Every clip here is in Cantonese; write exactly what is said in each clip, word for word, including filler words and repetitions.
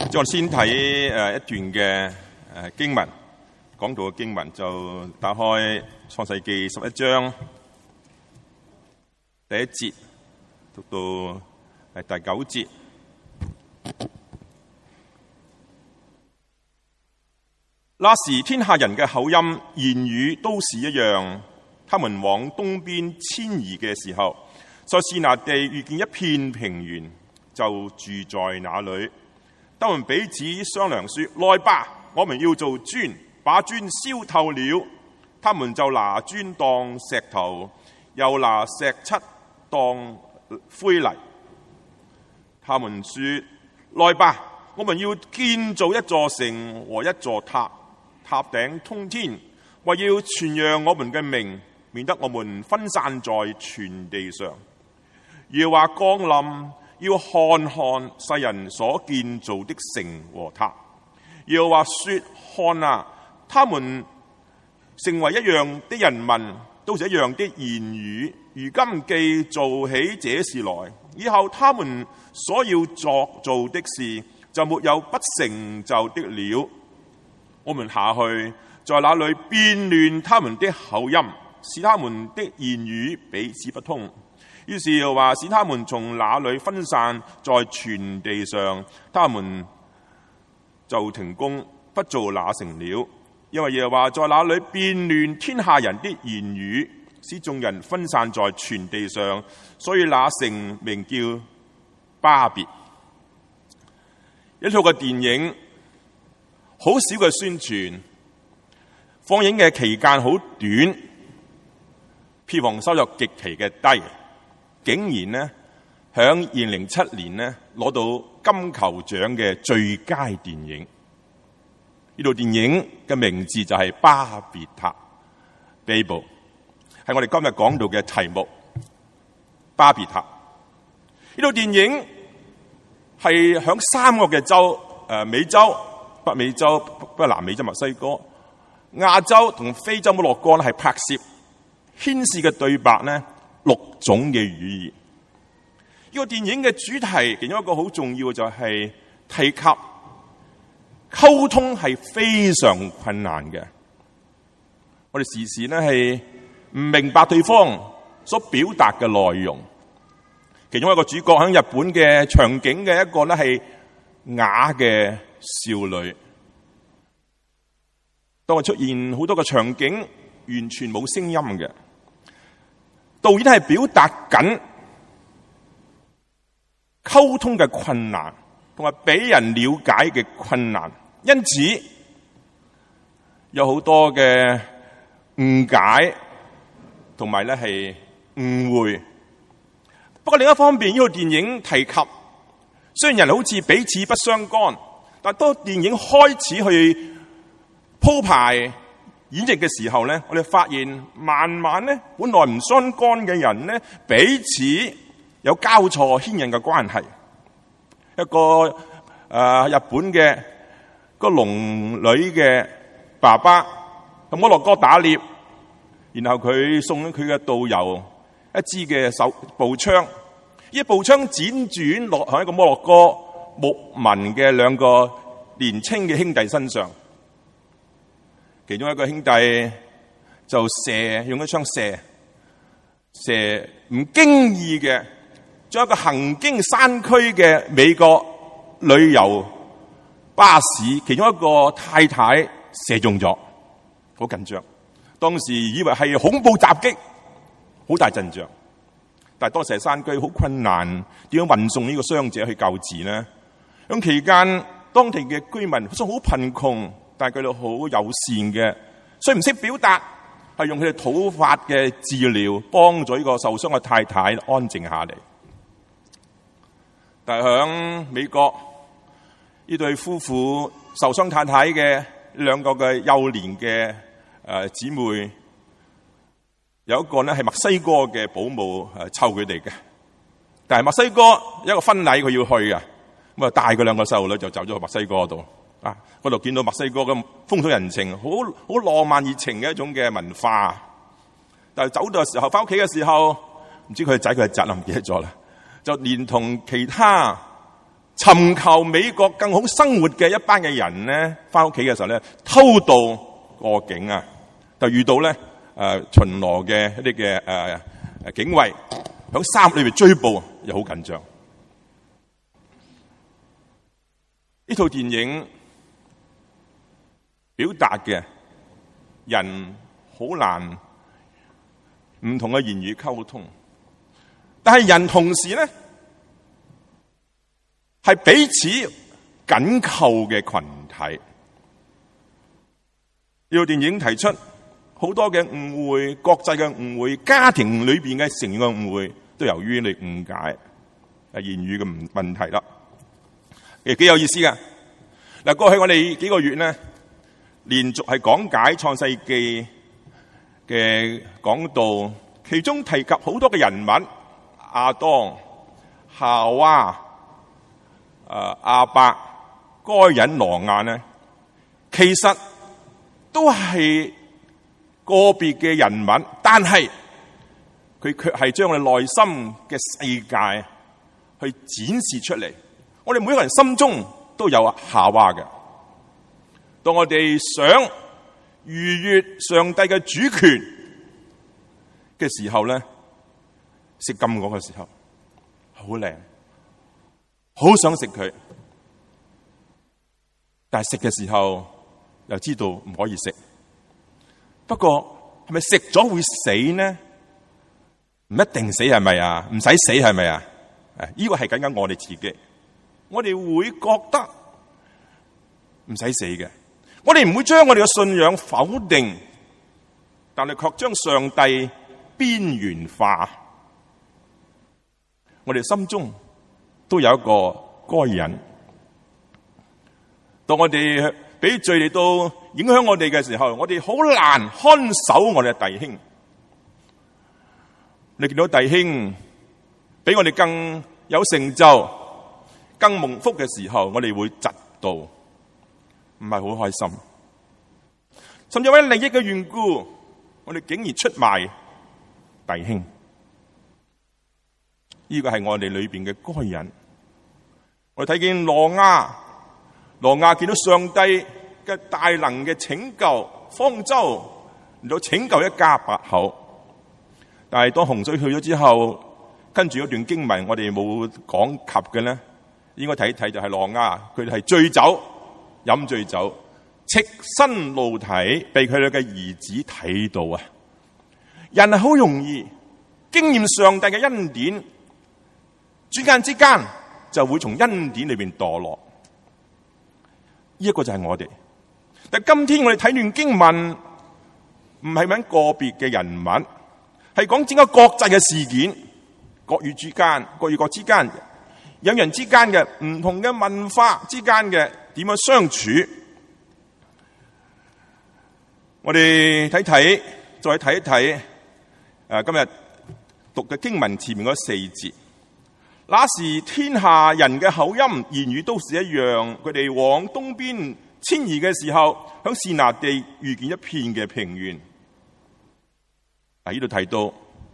我先睇誒一段嘅誒經文，講到嘅經文就打開創世記十一章第一節，讀到誒第九節。那時天下人嘅口音言語都是一樣，他們往東邊遷移嘅時候，在示拿地遇見一片平原，就住在那裏。他們彼此商量說：來吧，我們要做磚，把磚燒透了。他們就拿磚當石頭，又拿石漆當灰泥。他們說：來吧，我們要建造一座城和一座塔，塔頂通天，為要傳揚我們嘅名，免得我們分散在全地上。耶和華降臨，要看看世人所建造的城和塔。耶和華說：看啊，他們成為一樣的人民，都是一樣的言語。如今既做起這事來，以後他們所要作做的事，就沒有不成就的了。我們下去，在那裏變亂他們的口音，使他們的言語彼此不通。於是又話使他們從那裏分散在全地上，他們就停工不做那城了。因為耶和華在那裏變亂天下人的言語，使眾人分散在全地上，所以那城名叫巴別。一套嘅電影，好少嘅宣傳，放映嘅期間好短，票房收入極其嘅低。竟然呢，響二零零七年呢攞到金球獎嘅最佳電影。呢套電影嘅名字就係巴別塔 Babel， 係我哋今日講到嘅題目。巴別塔呢套電影係響三個嘅州，誒美洲、北美洲、北南美洲、墨西哥、亞洲同非洲摩洛哥係拍攝，牽涉嘅對白呢六種嘅語言。呢個電影嘅主題其中一個好重要嘅就係提及溝通係非常困難嘅。我哋時時呢係唔明白對方所表達嘅內容。其中一個主角喺日本嘅場景嘅一個呢係啞嘅少女。當我出現好多個場景完全冇聲音嘅。導演係表達緊溝通嘅困難，同埋俾人了解嘅困難，因此有好多嘅誤解，同埋咧係誤會。不過另一方面，呢套電影提及，雖然人好似彼此不相干，但當電影開始去鋪排演繹嘅時候咧，我哋發現慢慢咧，本來唔相干嘅人咧，彼此有交錯牽引嘅關係。一個誒、呃、日本嘅個龍女嘅爸爸同摩洛哥打獵，然後佢送咗佢嘅導遊一支嘅手步槍，呢步槍輾轉落喺一個摩洛哥牧民嘅兩個年青嘅兄弟身上。其中一個兄弟就射，用一槍射，射唔經意嘅將一個行經山區嘅美國旅遊巴士其中一個太太射中咗，好緊張。當時以為係恐怖襲擊，好大陣仗。但係當時係山區好困難，點樣運送呢個傷者去救治呢？咁期間當地嘅居民雖然好貧窮，但係佢哋好友善嘅，所以唔識表達，係用佢哋土法嘅治療幫咗呢個受傷嘅太太安靜下嚟。但係響美國呢對夫婦受傷太太嘅兩個嘅幼年嘅誒姊妹，有一個呢係墨西哥嘅保姆誒湊佢哋嘅，但係墨西哥一個婚禮佢要去啊，咁啊帶佢兩個細路女就走咗去墨西哥度。啊！嗰度見到墨西哥嘅風土人情，好好浪漫熱情嘅一種嘅文化。但係走到嘅時候，翻屋企嘅時候，唔知佢仔佢嘅侄啦，唔記得咗啦。就連同其他尋求美國更好生活嘅一班嘅人咧，翻屋企嘅時候咧，偷渡過境啊，就遇到咧誒、呃、巡邏嘅一啲嘅誒誒警衛喺山裏邊追捕，又好緊張。呢套電影表達嘅人好難唔同嘅言語溝通，但係人同時咧係彼此緊扣嘅群體。呢套電影提出好多嘅誤會，國際嘅誤會，家庭裏邊嘅成員嘅誤會，都由於你誤解係言語嘅問題啦。亦幾有意思噶。嗱，過去我哋幾個月咧，連續係講解創世記嘅講道，其中提及好多嘅人物，亞當、夏娃、誒亞伯、該隱、挪亞咧，其實都係個別嘅人物，但係佢卻係將我哋內心嘅世界去展示出嚟。我哋每一個人心中都有夏娃嘅。當我哋想逾越上帝嘅主權嘅時候咧，食禁果嘅時候好靚，好想食佢，但係食嘅時候又知道唔可以食。不過係咪食咗會死呢？唔一定死，係咪啊？唔使死，係咪啊？誒，呢個係緊緊我哋自己。我哋會覺得唔使死嘅，我哋唔會將我哋嘅信仰否定，但係卻將上帝邊緣化。我哋心中都有一個該隱，當我哋俾罪嚟到影響我哋嘅時候，我哋好難看守我哋嘅弟兄。你見到弟兄比我哋更有成就、更蒙福嘅時候，我哋會嫉妒，唔係好開心。甚至為利益嘅緣故，我哋竟然出賣弟兄。呢個係我哋裏邊嘅該隱。我哋睇見挪亞，挪亞見到上帝嘅大能嘅拯救，方舟嚟到拯救一家八口。但係當洪水去咗之後，跟住嗰段經文我哋冇講及嘅咧，應該睇一睇就係挪亞，佢哋係醉酒，飲醉酒，赤身露體，被佢哋嘅兒子睇到啊！人係好容易經驗上帝嘅恩典，轉眼之間就會從恩典裏邊墮落。呢一個就係我哋。但係今天我哋睇段經文，唔係揾個別嘅人物，係講整個國際嘅事件，國與之間，國與國之間，人人之間嘅唔同嘅文化之間嘅點樣相處。我哋睇睇，再睇一睇，誒，今日讀嘅經文前面嗰四節。那時天下人嘅口音言語都是一樣，佢哋往東邊遷移嘅時候，響示拿地遇見一片嘅平原。嗱，呢度提到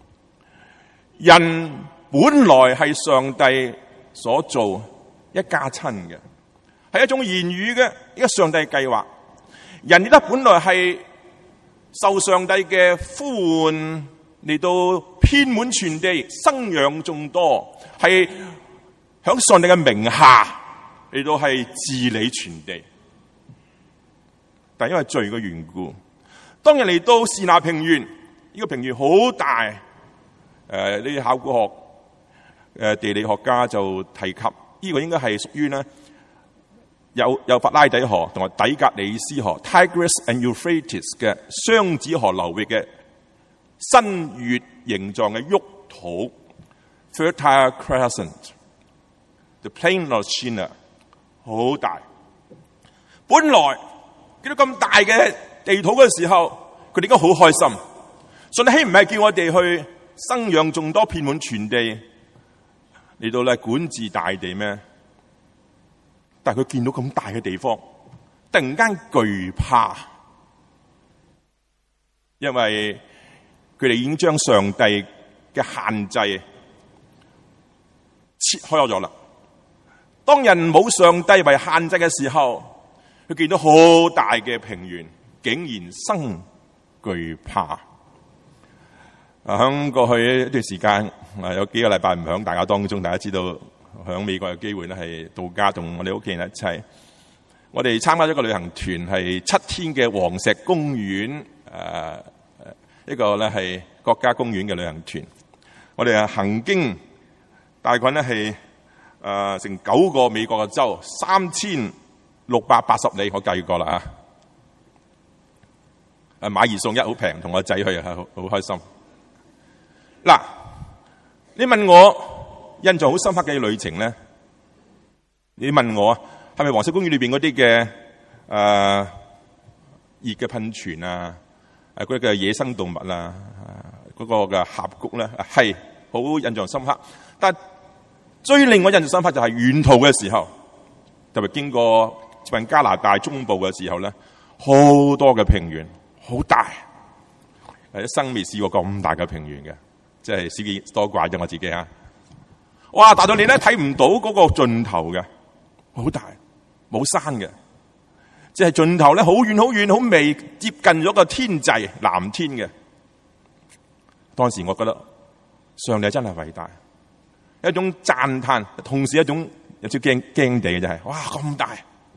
人本來係上帝所做一家親嘅，係一種言語嘅一個上帝計劃。人亦都本來係受上帝嘅呼喚嚟到遍滿全地，生養眾多，係響上帝嘅名下嚟到係治理全地。但因為罪嘅緣故，當日嚟到示拿平原，呢、這個平原好大。誒、呃，呢啲考古學、誒、呃、地理學家就提及，呢、這個應該係屬於咧有有法拉底河同埋底格里斯河 （Tigris and Euphrates） 嘅雙子河流域嘅新月形狀嘅沃土 （Fertile Crescent）。The Plain of Shinar 好大。本來見到咁大嘅地土嘅時候，佢哋應該好開心。上帝豈唔係叫我哋去生養眾多，遍滿全地，嚟到咧管治大地咩？但係佢見到咁大嘅地方，突然間懼怕，因為佢哋已經將上帝嘅限制切開咗啦。 當人冇上帝為限制嘅時候，佢見到好大嘅平原，竟然生懼怕。啊，喺過去一段時間，啊有幾個禮拜唔喺大家當中，大家知道喺美國有機會咧係度假，同我哋屋企人一齊。我哋參加咗個旅行團，係七天嘅黃石公園，誒一個咧係國家公園嘅旅行團。我哋係行經大概咧係誒成九個美國嘅州，三千六百八十里，我計過啦啊！誒買二送一好平，同我仔去啊，好好開心。嗱，你問我印象好深刻嘅旅程咧？你問我啊？係咪黃石公園裏邊嗰啲嘅誒熱嘅噴泉啊？誒嗰啲嘅野生動物啊？嗰、嗰個嘅峽谷咧，係好印象深刻。但係最令我印象深刻就係沿途嘅時候，特別經過接近加拿大中部嘅時候咧，好多嘅平原，好大，誒一生未試過咁大嘅平原嘅，即係少見多怪啫我自己嚇。哇！大到你咧睇唔到嗰個盡頭嘅，好大。冇山嘅，即係盡頭咧，好遠好遠，好微，接近咗個天際藍天嘅。當時我覺得上帝真係偉大，一種讚嘆，同時一種有少驚驚地嘅就係，哇咁大！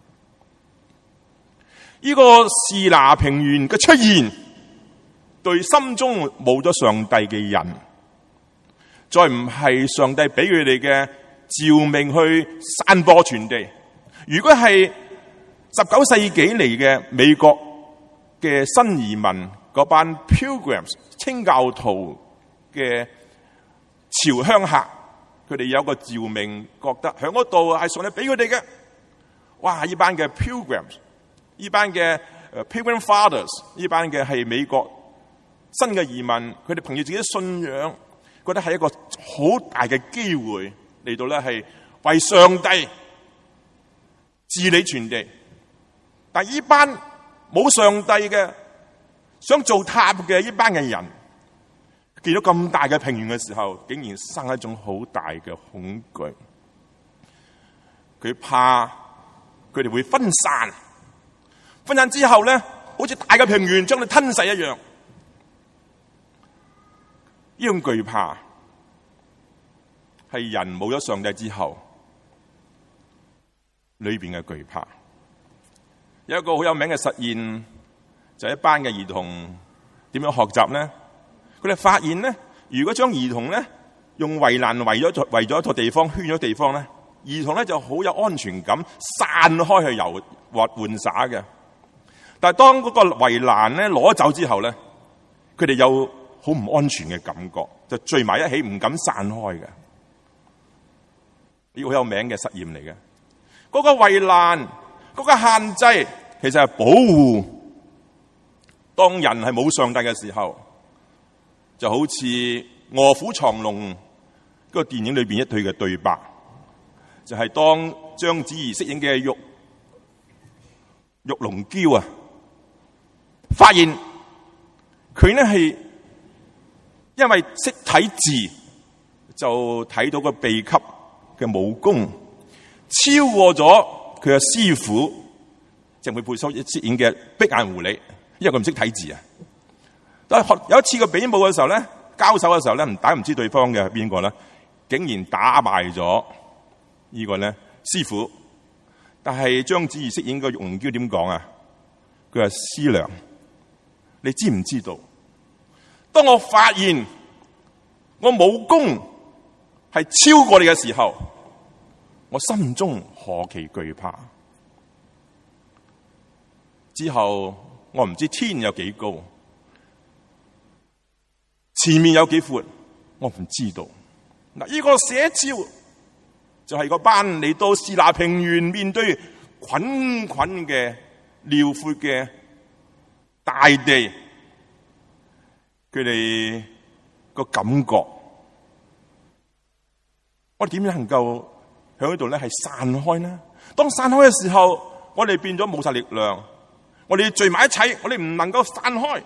呢個士拿平原嘅出現，對心中冇咗上帝嘅人，再唔係上帝俾佢哋嘅召命去散播傳地。如果係十九世紀嚟嘅美國嘅新移民嗰班 Pilgrims 清教徒嘅潮鄉客，佢哋有個召命，覺得喺嗰度係上帝俾佢哋嘅。哇！呢班嘅 Pilgrims， 呢班嘅 Pilgrim Fathers， 呢班嘅係美國新嘅移民，佢哋憑住自己信仰，覺得係一個好大嘅機會嚟到咧，係為上帝治理全地。但係呢班冇上帝嘅，想做塔嘅呢班嘅人，見到咁大嘅平原嘅時候，竟然生一種好大嘅恐懼。佢怕佢哋會分散，分散之後咧，好似大嘅平原將佢吞噬一樣。呢種懼怕係人冇咗上帝之後裏邊嘅懼怕。有一個好有名嘅實驗，就係一班嘅兒童點樣學習咧？佢哋發現咧，如果將兒童咧用圍欄圍咗圍咗一個地方，圈咗地方咧，兒童咧就好有安全感，散開去遊或玩耍嘅。但係當嗰個圍欄咧攞走之後咧，佢哋有好唔安全嘅感覺，就聚埋一起，唔敢散開嘅。呢個好有名嘅實驗嚟嘅。嗰個圍欄，嗰個限制，其實係保護。當人係冇上帝嘅時候，就好似臥虎藏龍嗰個電影裏邊一句嘅對白，就係當章子怡飾演嘅玉玉龍嬌啊，發現佢呢係因為識睇字，就睇到個秘笈嘅武功超過咗佢嘅師傅鄭佩佩所飾演嘅碧眼狐狸，因為佢唔識睇字啊。但係有一次佢比武嘅時候咧，交手嘅時候咧，唔打唔知對方嘅係邊個咧，竟然打敗咗呢個咧師傅。但係章子怡飾演個玉龍嬌點講啊？佢話師娘，你知唔知道？當我發現我武功係超過你嘅時候，我心中何其懼怕。之後我唔知天有幾高，前面有幾闊，我唔知道。嗱，呢個寫照就係個班嚟到士拿平原，面對滾滾嘅遼闊嘅大地，佢哋個感覺，我哋點樣能夠喺呢度咧係散開呢？當散開嘅時候，我哋變咗冇晒力量，我哋聚埋一齊，我哋唔能夠散開。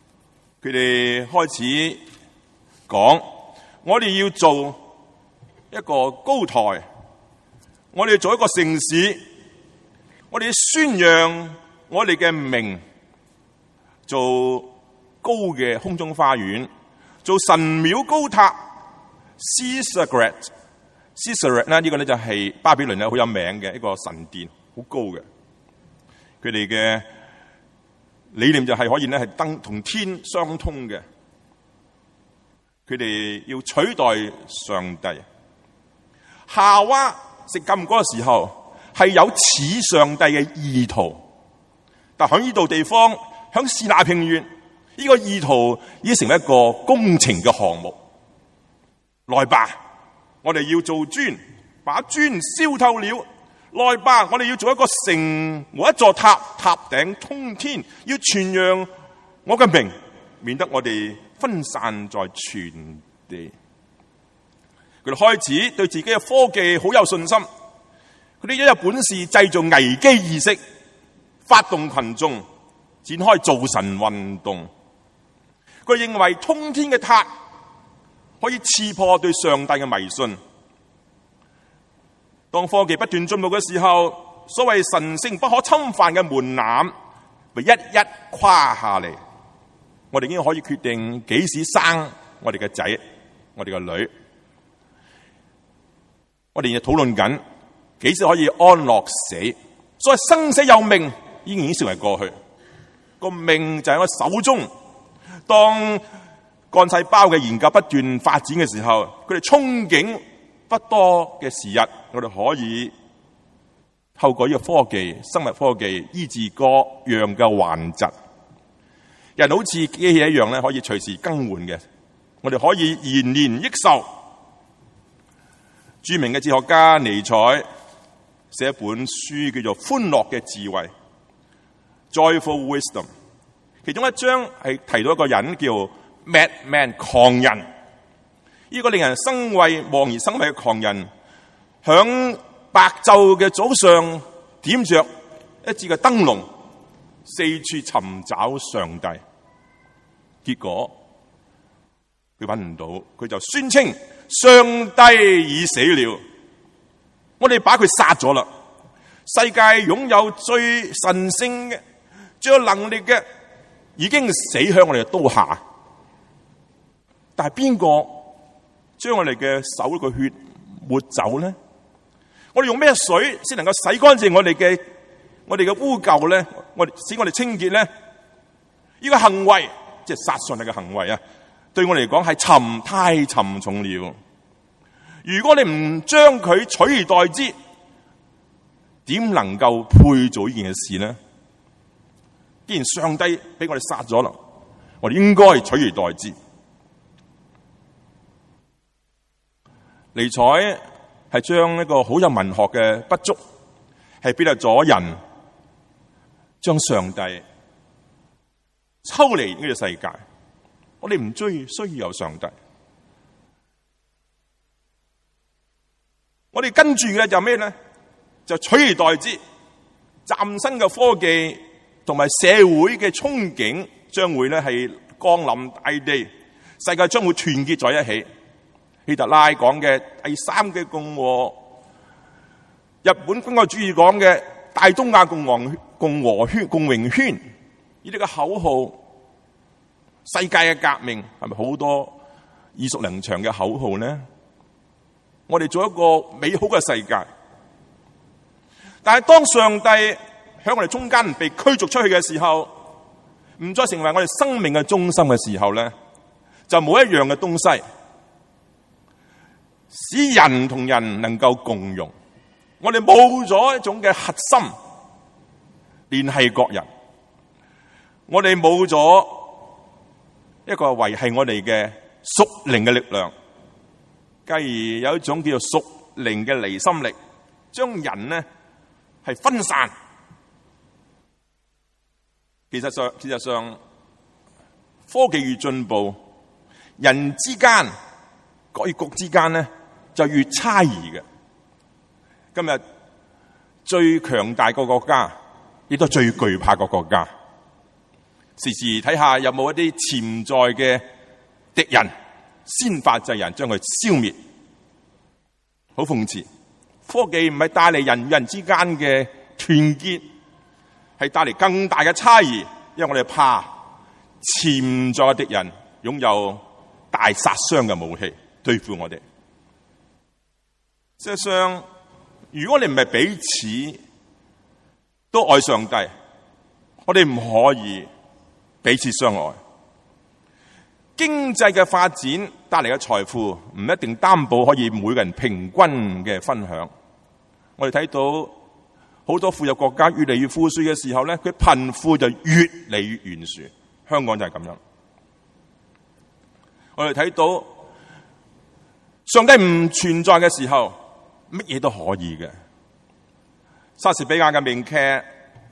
佢哋開始講，我哋要做一個高台，我哋做一個城市，我哋宣揚我哋嘅名，做高嘅空中花園，做神廟高塔 Caesarea，Caesarea 呢，呢個咧就係巴比倫咧好有名嘅一個神殿，好高嘅。佢哋嘅理念就係可以咧係登同天相通嘅。佢哋要取代上帝。夏娃食禁果嘅時候係有似上帝嘅意圖，但喺呢度地方，喺示拿平原，呢個意圖已經成為一個工程嘅項目。來吧，我哋要做磚，把磚燒透了。來吧，我哋要做一個城和一座塔，塔頂通天，要傳揚我嘅名，免得我哋分散在全地。佢哋開始對自己嘅科技好有信心，佢哋一有本事製造危機意識，發動群眾展開造神運動。佢認為通天嘅塔可以刺破對上帝嘅迷信。當科技不斷進步嘅時候，所謂神聖不可侵犯嘅門檻被一一跨下嚟。我哋已經可以決定幾時生我哋嘅仔，我哋嘅女。我哋亦討論緊幾時可以安樂死。所謂生死有命已經已經成為過去，個命就喺我手中。當幹細胞嘅研究不斷發展嘅時候，佢哋憧憬不多嘅時日，我哋可以透過呢個科技、生物科技醫治各樣嘅患疾。人好似機器一樣咧，可以隨時更換嘅。我哋可以延年益壽。著名嘅哲學家尼采寫一本書叫做《歡樂嘅智慧》（Joyful Wisdom），其中一章係提到一個人叫 Madman 狂人。呢個令人生畏、望而生畏嘅狂人，響白晝嘅早上點着一支嘅燈籠，四處尋找上帝。結果佢揾唔到，佢就宣稱上帝已死了，我哋把佢殺咗啦。世界擁有最神聖嘅、最有能力嘅，已經死響我哋嘅刀下。但係邊個將我哋嘅手嘅血抹走呢？我哋用咩水先能夠洗乾淨我哋嘅我哋嘅污垢咧？我哋使我哋清潔咧？呢個行為即係殺上帝嘅行為啊！對我嚟講係沉太沉重了。如果你唔將佢取而代之，點能夠配做呢件事呢？既然上帝俾我哋殺咗啦，我哋應該取而代之。尼采係將一個好有文學嘅不足，係表達咗人將上帝抽離呢個世界。我哋唔追需要有上帝，我哋跟住嘅就咩咧？就取而代之，嶄新嘅科技同埋社會嘅憧憬將會咧係降臨大地，世界將會團結在一起。希特拉講嘅第三嘅共和，日本軍國主義講嘅大東亞共和共和圈共榮圈，呢啲嘅口號，世界嘅革命係咪好多耳熟能詳嘅口號呢？我哋做一個美好嘅世界，但係當上帝喺我哋中間被驅逐出去嘅時候，唔再成為我哋生命嘅中心嘅時候咧，就冇一樣嘅東西使人同人能夠共融。我哋冇咗一種嘅核心聯繫各人，我哋冇咗一個維繫我哋嘅屬靈嘅力量，繼而有一種叫做屬靈嘅離心力，將人呢係分散。其實上，事實上，科技越進步，人之間、國與國之間呢就越差異嘅。今日最強大個國家，亦都最懼怕個國家。時時睇下有冇一啲潛在嘅敵人，先發制人，將佢消滅。 好諷刺，科技唔係帶嚟人與人之間嘅團結，係帶嚟更大嘅差異，因為我哋怕潛在嘅敵人擁有大殺傷嘅武器對付我哋。事實上，如果你唔係彼此都愛上帝，我哋唔可以彼此相愛。經濟嘅發展帶嚟嘅財富唔一定擔保可以每個人平均嘅分享。我哋睇到好多富有國家越嚟越富庶嘅時候咧，佢貧富就越嚟越懸殊。香港就係咁樣。我哋睇到上帝唔存在嘅時候，乜嘢都可以嘅。莎士比亞嘅名劇《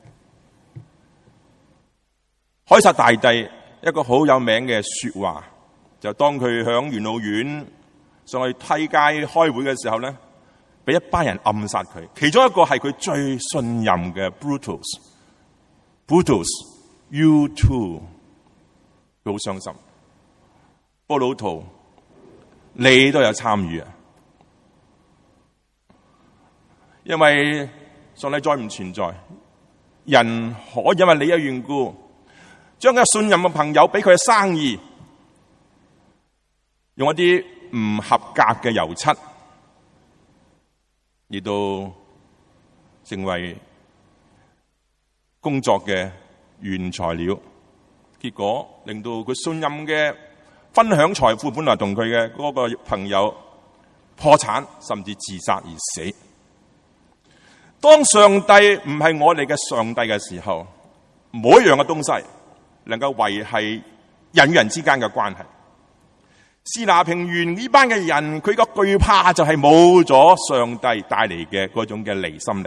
凱撒大帝》一個好有名嘅說話，就當佢響元老院上去梯街開會嘅時候咧，俾一班人暗殺佢，其中一個係佢最信任嘅 Brutus。Brutus, you too， 佢好傷心。波魯圖，你都有參與啊！因為上帝再唔存在，人可因為你嘅緣故，將佢信任嘅朋友俾佢嘅生意，用一啲唔合格嘅油漆，而到成為工作嘅原材料，結果令到佢信任嘅分享財富本來同佢嘅嗰個朋友破產，甚至自殺而死。當上帝唔係我哋嘅上帝嘅時候，每一樣嘅東西能夠維繫人與人之間嘅關係。士拿平原呢班嘅人，佢個懼怕就係冇咗上帝帶嚟嘅嗰種嘅離心力。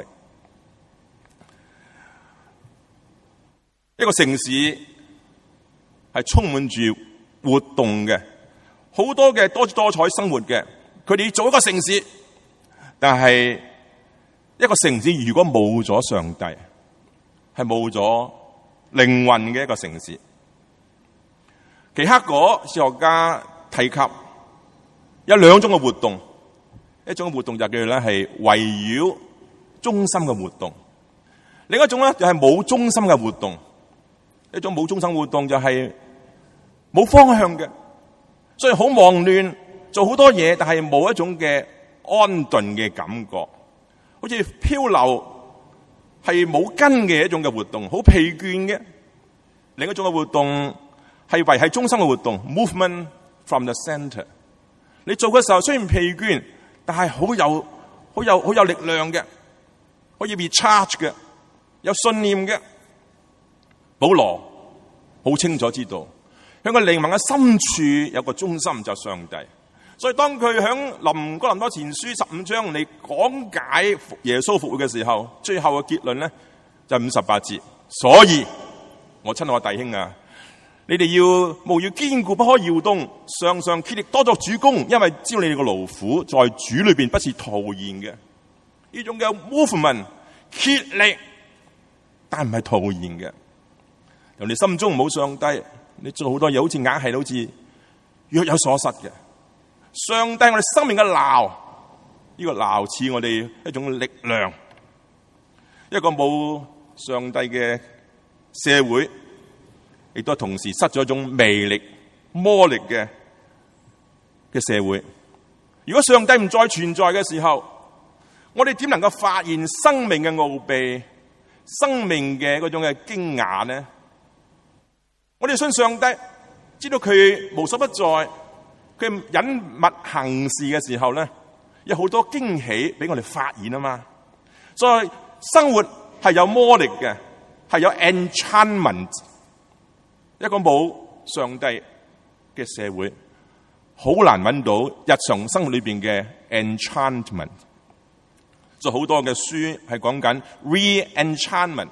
一個城市係充滿住活動嘅，好多嘅多姿多彩生活嘅，佢哋做一個城市，但係一個城市如果冇咗上帝，係冇咗靈魂嘅一個城市。其克果哲學家提及有兩種嘅活動，一種活動就叫做咧係圍繞中心嘅活動，另一種咧就係冇中心嘅活動。一種冇中心活動就係冇方向嘅，所以好忙亂，做好多嘢，但係冇一種嘅安頓嘅感覺，好似漂流係冇根嘅一種嘅活動，好疲倦嘅。另一種嘅活動係維繫中心嘅活動 ，movement from the center。你做嘅時候雖然疲倦，但係好有好有好有力量嘅，可以 recharge 嘅，有信念嘅。保羅好清楚知道，喺個靈魂嘅深處有個中心就係上帝，所以當佢喺林哥林多前書十五章嚟講解耶穌復活嘅時候，最後嘅結論咧就係五十八節。所以我親愛弟兄啊，你哋要務要堅固，不可搖動，常常竭力多作主工，因為知道你哋嘅勞苦在主裏邊不是徒然嘅。呢種嘅 movement 竭力，但唔係徒然嘅。由你心中冇上帝，你做好多嘢好似硬係好似若有所失嘅。上帝我哋生命嘅錨，呢個錨似我哋一種力量。一個冇上帝嘅社會，亦都同時失咗一種魅力、魔力嘅嘅社會。如果上帝唔再存在嘅時候，我哋點能夠發現生命嘅奧秘、生命嘅嗰種嘅驚訝呢？我哋信上帝，知道佢無所不在，佢隱密行事嘅時候咧，有好多驚喜俾我哋發現啊嘛。所以生活係有魔力嘅，係有 enchantment。一個冇上帝嘅社會，好難揾到日常生活裏邊嘅 enchantment。所以好多嘅書係講緊 re-enchantment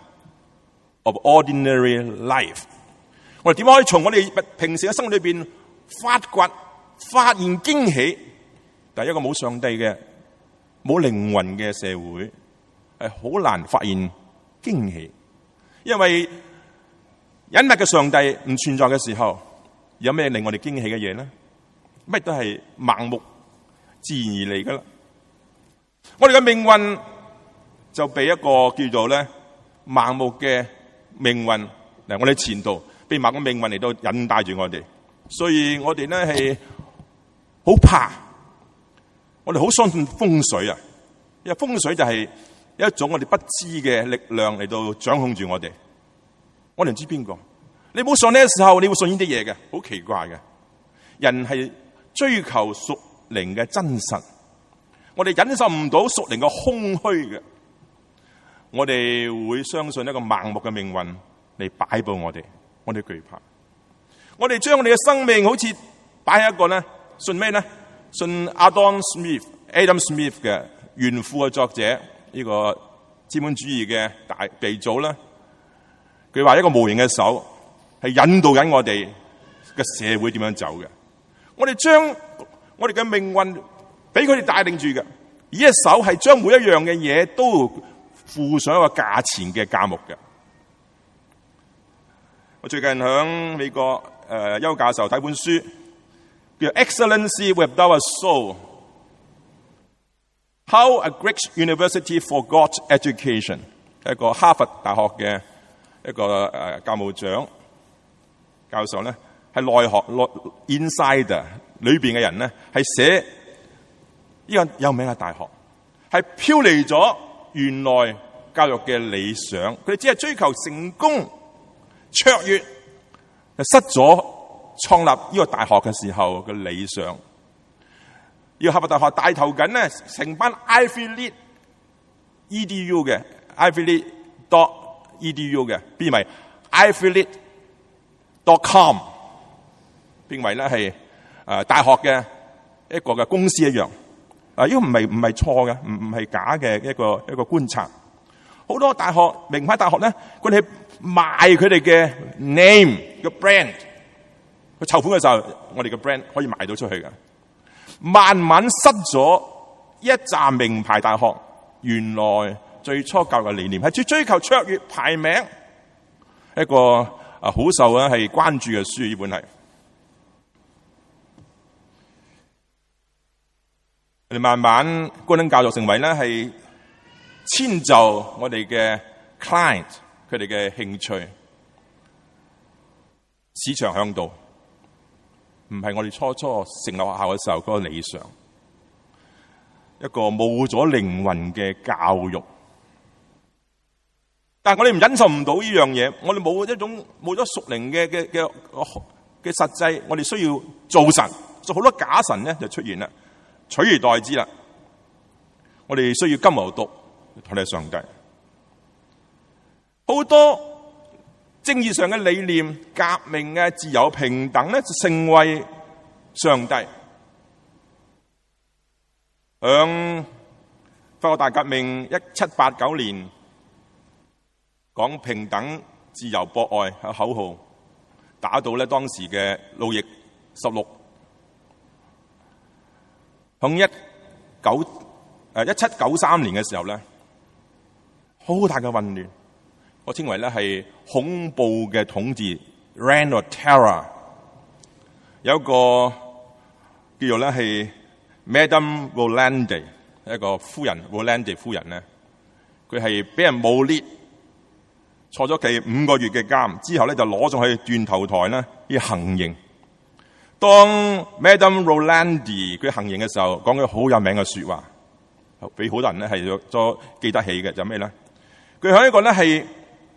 of ordinary life。我哋點可以從我哋平時嘅生活裏邊發掘、發現驚喜？但係一個冇上帝嘅、冇靈魂嘅社會，係好難發現驚喜。因為隱密嘅上帝唔存在嘅時候，有咩令我哋驚喜嘅嘢呢？乜都係盲目自然而嚟噶啦。 我哋嘅命運就被一個叫做咧盲目嘅命運嗱，我哋前途被盲目嘅命運嚟到引帶住我哋，所以我哋咧係好怕，我哋好相信風水啊，因為風水就係一種我哋不知嘅力量嚟到掌控住我哋。我哋唔知邊個，你冇信呢個時候，你會信呢啲嘢嘅，好奇怪嘅。人係追求屬靈嘅真實，我哋忍受唔到屬靈嘅空虛嘅，我哋會相信一個盲目嘅命運嚟擺佈我哋，我哋懼怕。我哋將我哋嘅生命好似擺喺一個咧，信咩咧？信 Adam Smith、Adam Smith 嘅原富嘅作者，呢個資本主義嘅大鼻祖啦。佢話一個無形嘅手係引導緊我哋嘅社會點樣走嘅。我哋將我哋嘅命運俾佢哋帶領住嘅，而一手係將每一樣嘅嘢都付上一個價錢嘅價目嘅。我最近響美國誒邱教授睇本書，叫《Excellency Without a Soul: How a Greek University Forgot Education》，一個哈佛大學嘅一個誒教務長教授咧，係內學內 insider 裏邊嘅人咧，係寫呢個有名嘅大學，係飄離咗原來教育嘅理想，佢哋只係追求成功卓越，就失咗創立呢個大學嘅時候嘅理想。要哈佛大學帶頭緊咧，成班 Ivy League E D U 嘅 Ivy League dot E D U 嘅，變為 Ivy League dot com， 變為咧係誒大學嘅一個嘅公司一樣。啊，呢個唔係唔係錯嘅，唔唔係假嘅一個一個觀察。好多大學名牌大學咧，佢哋賣佢哋嘅 name 嘅 brand， 佢籌款嘅時候，我哋嘅 brand 可以賣到出去嘅。慢慢失咗一紮名牌大學原來最初教育嘅理念，係最追求卓越排名，一個啊好受啊係關注嘅書，呢本係。我哋慢慢高等教育成為咧係遷就我哋嘅 client 佢哋嘅興趣，市場向導，唔係我哋初初成立學校嘅時候嗰個理想，一個冇咗靈魂嘅教育。但係我哋唔忍受唔到呢樣嘢，我哋冇一種冇咗屬靈嘅嘅嘅嘅實際，我哋需要做神，做好多假神咧就出現啦，取而代之啦。我哋需要金牛犢同你上帝，好多正義上嘅理念、革命嘅自由平等咧，就成為上帝。響法國大革命一七八九年，講平等、自由、博愛嘅口號，打到咧當時嘅路易十六。響一九誒一七九三年嘅時候咧，好大嘅混亂，我稱為咧係恐怖嘅統治 （Reign of Terror）。有一個叫做咧係 Madame Rolande 一個夫人 Rolande 夫人咧，佢係俾人誣衊，坐咗佢五個月嘅監，之後咧就攞咗去斷頭台咧要行刑。當 Madame Rolande 佢行刑嘅時候，講句好有名嘅說話，俾好多人咧係咗記得起嘅，就咩咧？佢喺一個咧係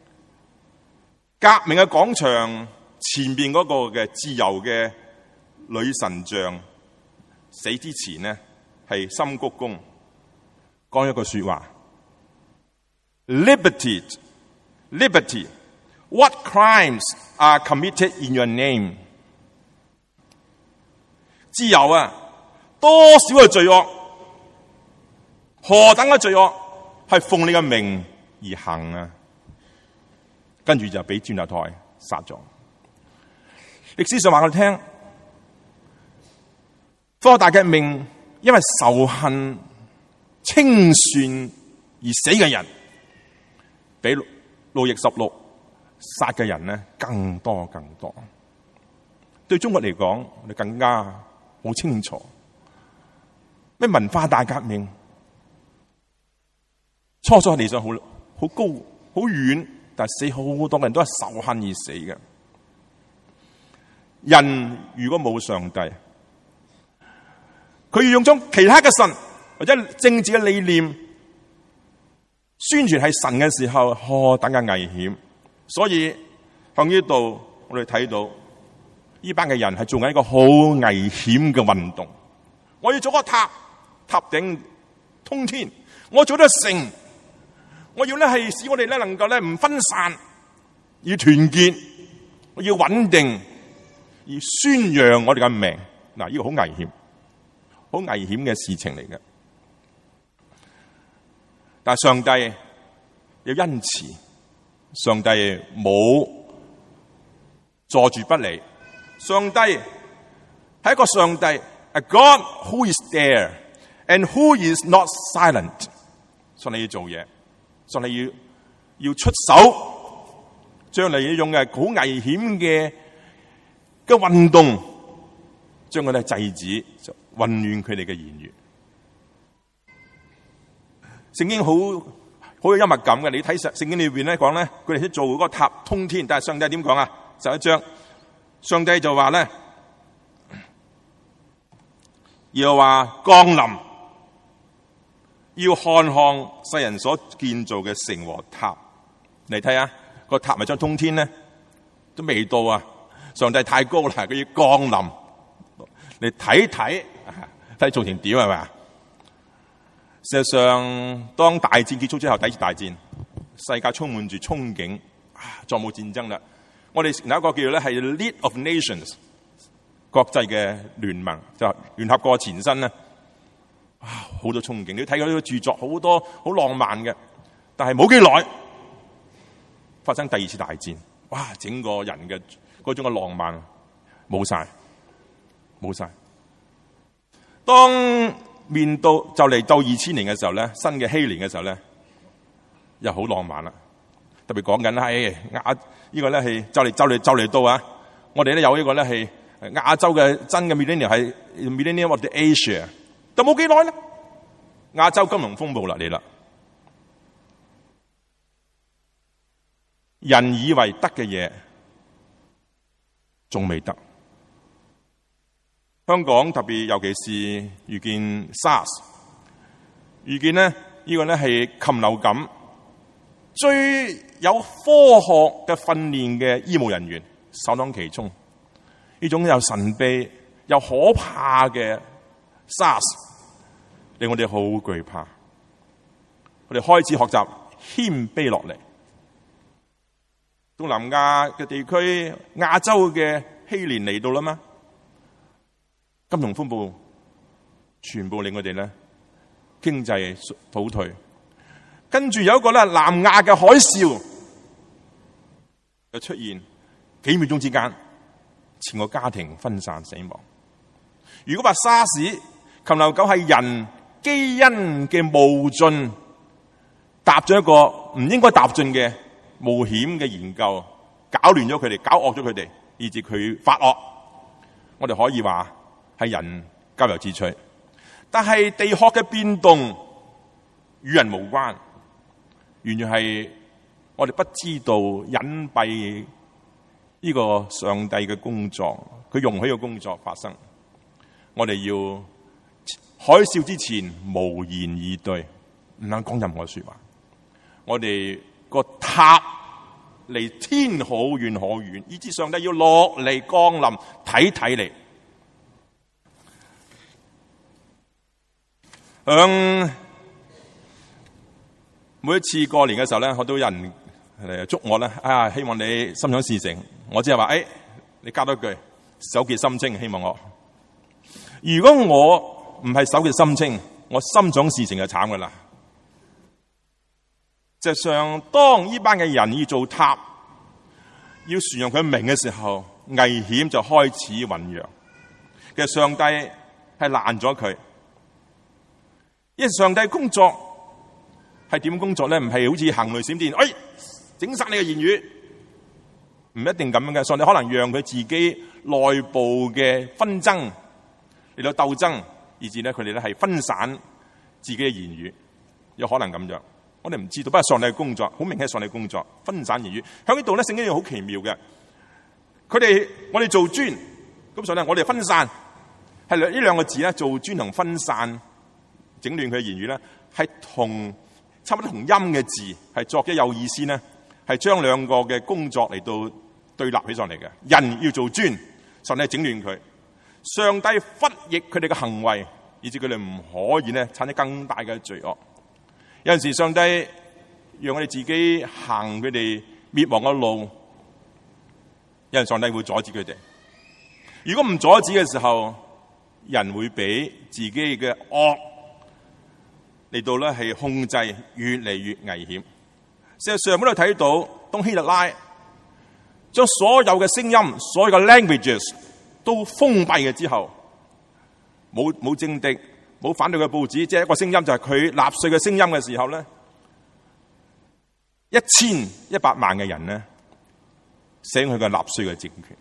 革命嘅廣場前邊嗰個嘅自由嘅女神像死之前咧，係深鞠躬講一句說話 ：Liberty, liberty, what crimes are committed in your name？ 自由啊，多少嘅罪惡，何等嘅罪惡係奉你嘅名而行啊！跟住就俾轉頭台殺咗。歷史上話我哋聽，科學大革命因為仇恨清算而死嘅人，比路易十六殺嘅人呢更多更多。對中國嚟講，我哋更加好清楚咩文化大革命， 初初理想好好高好遠，但係死好多人都係仇恨而死嘅。人如果冇上帝，佢要用咗其他嘅神或者政治嘅理念宣傳係神嘅時候，何等嘅危險！所以向呢度我哋睇到呢班嘅人係做緊一個好危險嘅運動。我要做個塔，塔頂通天；我做得城，我要咧係使我哋咧能夠咧唔分散，要團結，我要穩定，要宣揚我哋嘅命。嗱，呢個好危險，好危險嘅事情嚟嘅。但係上帝有恩慈，上帝冇坐住不理。上帝係一個上帝 ，a God who is there and who is not silent。上帝要做嘢，上帝要要出手，將嚟要用嘅好危險嘅嘅運動，將佢哋制止，就混亂佢哋嘅言語。聖經好好有幽默感嘅，你睇聖經裏邊咧講咧，佢哋去做嗰個塔通天，但係上帝點講啊？十一章，上帝就話咧，要話降臨，要看看世人所建造嘅城和塔。你睇下個塔咪將通天咧，都未到啊！上帝太高啦，佢要降臨，你睇睇睇做成點係咪？事實上，當大戰結束之後，第一次大戰，世界充滿住憧憬，啊，再冇戰爭啦。我哋有一個叫做咧係 League of Nations 國際嘅聯盟，就聯合國前身咧，啊，好多憧憬。你睇佢呢個著作，好多好浪漫嘅，但係冇幾耐發生第二次大戰，哇！整個人嘅嗰種嘅浪漫冇晒，冇晒。當面到就嚟到二千年嘅時候咧，新嘅禧年嘅時候咧，又好浪漫啦。特別講緊係亞呢個咧係就嚟就嚟就嚟到啊！我哋咧有呢個咧係亞洲嘅真嘅 millennium 係 millennium of the Asia， 就冇幾耐咧，亞洲金融風暴嚟啦。人以為得嘅嘢，仲未得。香港特別，尤其是遇見 SARS， 遇見咧呢個咧係禽流感，最有科學嘅訓練嘅醫務人員首當其衝。呢種又神秘又可怕嘅 SARS， 令我哋好懼怕。我哋開始學習謙卑落嚟。東南亞嘅地區，亞洲嘅禧年嚟到啦嘛。金融風暴全部令我哋咧經濟倒退，跟住有一個咧南亞嘅海嘯就出現，幾秒鐘之間，全個家庭分散死亡。如果話沙士禽流感係人基因嘅冒進，踏進一個唔應該踏進嘅冒險嘅研究，搞亂咗佢哋，搞惡咗佢哋，以致佢發惡，我哋可以話係人咎由自取。但係地殼嘅變動與人無關，完全係我哋不知道隱蔽呢個上帝嘅工作，佢容許嘅工作發生。我哋要海嘯之前無言以對，唔能講任何說話。我哋個塔離天好遠好遠，以致上帝要落嚟降臨睇睇你。響每一次過年嘅時候咧，好多人嚟祝我咧，啊，希望你心想事成。我只係話，誒、哎，你加多句，手潔心清，希望我。如果我唔係手潔心清，我心想事成就慘噶啦。實際上，當呢班嘅人要做塔，要傳揚佢名嘅時候，危險就開始醞釀。其實上帝係攔咗佢。因為上帝工作係點工作咧？唔係好似行雷閃電，哎，整殺你嘅言語，唔一定咁樣嘅。上帝可能讓佢自己內部嘅紛爭嚟到鬥爭，以致咧佢哋咧係分散自己嘅言語，有可能咁樣。 我哋唔知道。不過上帝嘅工作好明顯係上帝嘅工作，分散言語。喺呢度咧，聖經好奇妙嘅。佢哋我哋做磚，咁所以咧我哋分散，係兩呢兩個字咧，做磚同分散，整亂佢嘅言語咧，係同差唔多同音嘅字，係作咗有意思咧，係將兩個嘅工作嚟到對立起上嚟嘅。人要做磚，上帝整亂佢，上帝忽逆佢哋嘅行為，以致佢哋唔可以咧產生更大嘅罪惡。有陣時上帝讓我哋自己行佢哋滅亡嘅路，有陣上帝會阻止佢哋。如果唔阻止嘅時候，人會俾自己嘅惡嚟到咧係控制，越嚟越危險。事實上，我哋睇到當希特拉將所有嘅聲音、所有嘅 languages 都封閉嘅之後，冇冇政敵、冇反對嘅報紙，即係一個聲音就係佢納粹嘅聲音嘅時候咧，一千一百萬嘅人咧寫佢嘅納粹嘅政權。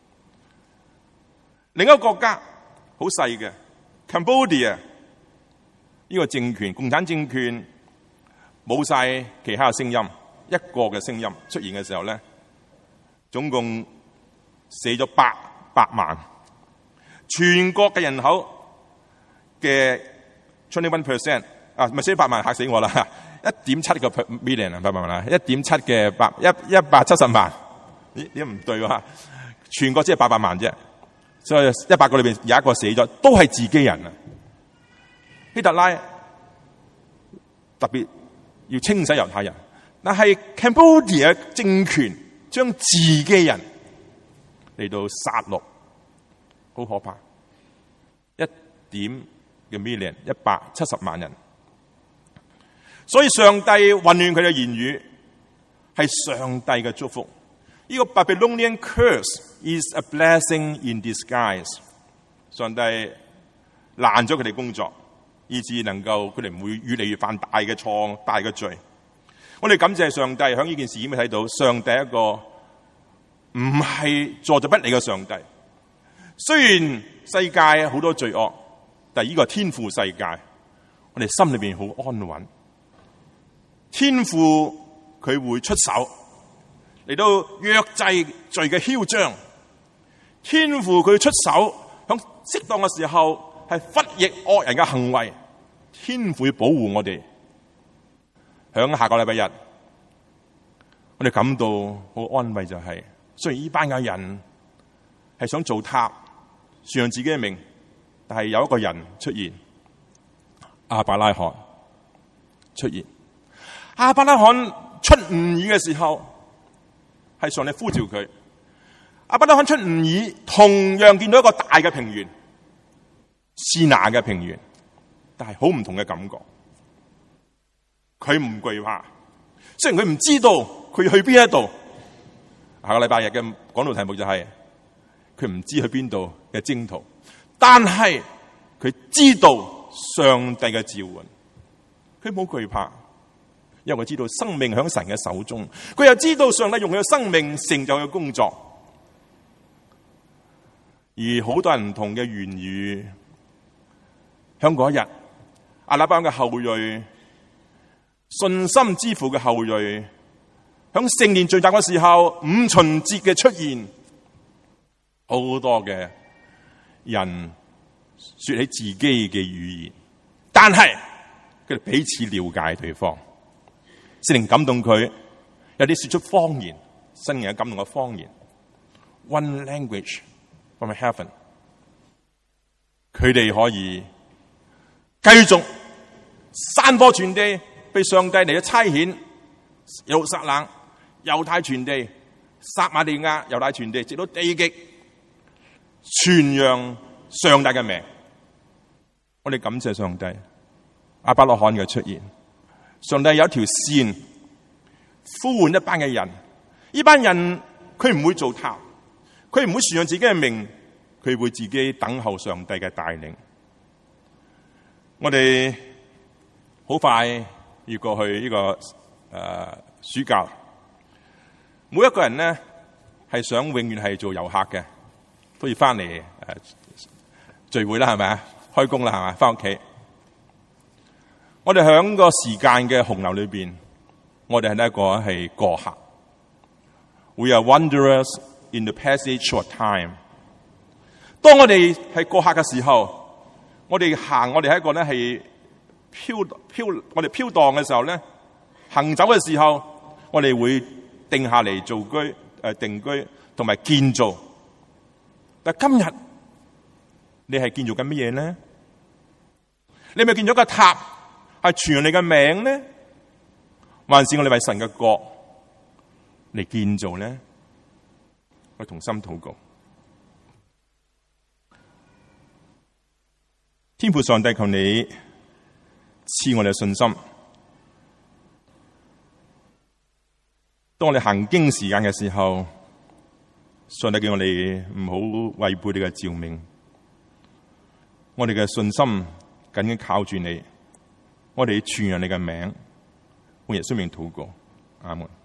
另一個國家好細嘅 Cambodia 呢個政權，共產政權冇晒其他嘅聲音，一個嘅聲音出現嘅時候咧，總共死咗八百萬，全國嘅人口嘅 twenty one percent 啊，咪死八萬，嚇死我啦！一點七個 million 啊，八百萬啦，一點七嘅百一一百七十萬，咦？點唔對喎？全國只係八百萬啫，所以一百個裏邊有一個死咗，都係自己人啊！希特拉特別要清洗猶太人，但係 Cambodia 政權將自己人嚟到殺戮，好可怕！一點嘅 million 一百七十萬人，所以上帝混亂佢嘅言語係上帝嘅祝福。呢、這個 Babylonian curse is a blessing in disguise。上帝攔咗佢哋工作，以致能夠佢哋唔會越嚟越犯大嘅錯、大嘅罪。我哋感謝上帝，喺呢件事已經睇到上帝一個唔係坐著不理嘅上帝。雖然世界好多罪惡，但係呢個天父世界，我哋心裏邊好安穩。天父佢會出手嚟到約制罪嘅囂張，天父佢出手響適當嘅時候係忽逆惡人嘅行為，天父會保護我哋。響下個禮拜日，我哋感到好安慰，就係、是、雖然呢班嘅人係想做塔，樹讓自己嘅名，但係有一個人出現，亞伯拉罕出現。亞伯拉罕出吾珥嘅時候，係上帝呼召佢。亞伯拉罕出吾珥，同樣見到一個大嘅平原，示拿嘅平原，但係好唔同嘅感覺。佢唔懼怕，雖然佢唔知道佢去邊一度。下個禮拜日嘅講道題目就係佢唔知去邊度嘅征途，但係佢知道上帝嘅召喚，佢冇懼怕，因為佢知道生命喺神嘅手中，佢又知道上帝用佢嘅生命成就佢嘅工作。而好多人唔同嘅言語，喺嗰一日，亞拉班嘅後裔，信心之父嘅後裔，喺聖殿聚集嘅時候，五旬節嘅出現，好多嘅人說起自己嘅語言，但係佢哋彼此了解對方。聖靈感動佢，有啲說出方言，聖靈感動嘅方言 ，One language from heaven， 佢哋可以繼續散播傳地，被上帝嚟到差遣，耶路撒冷、猶太傳地、撒瑪利亞、猶太傳地，直到地極，傳揚上帝嘅名。我哋感謝上帝，亞伯拉罕嘅出現。上帝有一條線呼喚一班嘅人，呢班人佢唔會做塔，佢唔會傳揚自己嘅名，佢會自己等候上帝嘅帶領。我哋好快要過去呢、這個誒、呃、暑假，每一個人咧係想永遠係做遊客嘅，都要翻嚟誒聚會啦，係咪啊？開工啦，係咪？翻屋企。 我哋喺個時間嘅洪流裏邊，我哋係一個係過客。We are wanderers in the passage of time。當我哋係過客嘅時候，我哋行，我哋係一個咧係飄飄，我哋飄蕩嘅時候咧，行走嘅時候，我哋會定下嚟做居誒定居同埋建造。但今日你係建造緊乜嘢呢？你咪建咗個塔，係傳揚你嘅名呢？還是我哋為神嘅國嚟建造呢？我同心禱告，天父上帝，求你賜我哋嘅信心。當我哋行經時間嘅時候，上帝叫我哋唔好違背你嘅召命。我哋嘅信心緊緊靠住你，我哋傳揚你嘅名，奉耶穌名禱告，阿門。